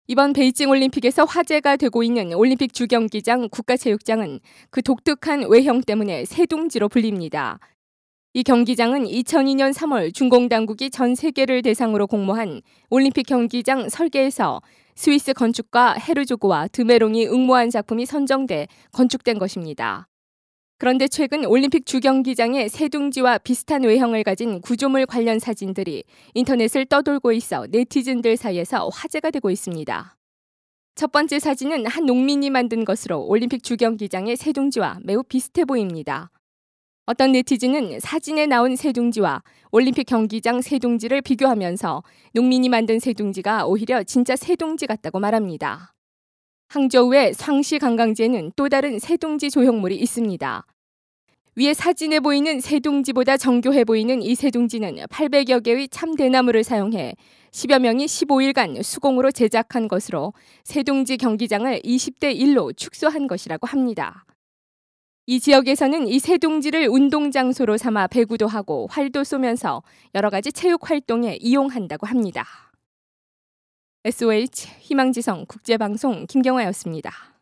이번 베이징 올림픽에서 화제가 되고 있는 올림픽 주경기장 국가체육장은 그 독특한 외형 때문에 새둥지로 불립니다. 이 경기장은 2002년 3월 중공 당국이 전 세계를 대상으로 공모한 올림픽 경기장 설계에서 스위스 건축가 헤르조그와 드메롱이 응모한 작품이 선정돼 건축된 것입니다. 그런데 최근 올림픽 주경기장의 새둥지와 비슷한 외형을 가진 구조물 관련 사진들이 인터넷을 떠돌고 있어 네티즌들 사이에서 화제가 되고 있습니다. 첫 번째 사진은 한 농민이 만든 것으로 올림픽 주경기장의 새둥지와 매우 비슷해 보입니다. 어떤 네티즌은 사진에 나온 새둥지와 올림픽 경기장 새둥지를 비교하면서 농민이 만든 새둥지가 오히려 진짜 새둥지 같다고 말합니다. 항저우의 상시 관광지에는 또 다른 새둥지 조형물이 있습니다. 위에 사진에 보이는 새둥지보다 정교해 보이는 이 새둥지는 800여 개의 참대나무를 사용해 10여 명이 15일간 수공으로 제작한 것으로 새둥지 경기장을 20대 1로 축소한 것이라고 합니다. 이 지역에서는 이 새둥지를 운동장소로 삼아 배구도 하고 활도 쏘면서 여러 가지 체육 활동에 이용한다고 합니다. SOH 희망지성 국제방송 김경화였습니다.